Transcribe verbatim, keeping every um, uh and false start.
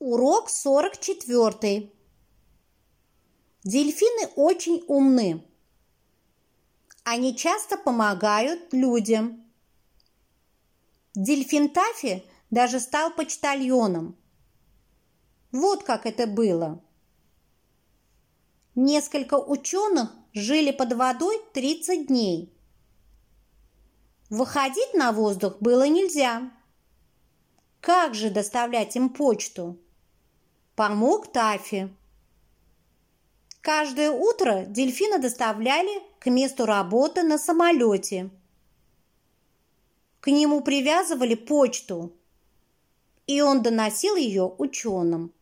Урок сорок четвёртый. Дельфины очень умны. Они часто помогают людям. Дельфин Таффи даже стал почтальоном. Вот как это было. Несколько ученых жили под водой тридцать дней. Выходить на воздух было нельзя. Как же доставлять им почту? Помог Таффи. Каждое утро дельфина доставляли к месту работы на самолете. К нему привязывали почту, и он доносил ее ученым.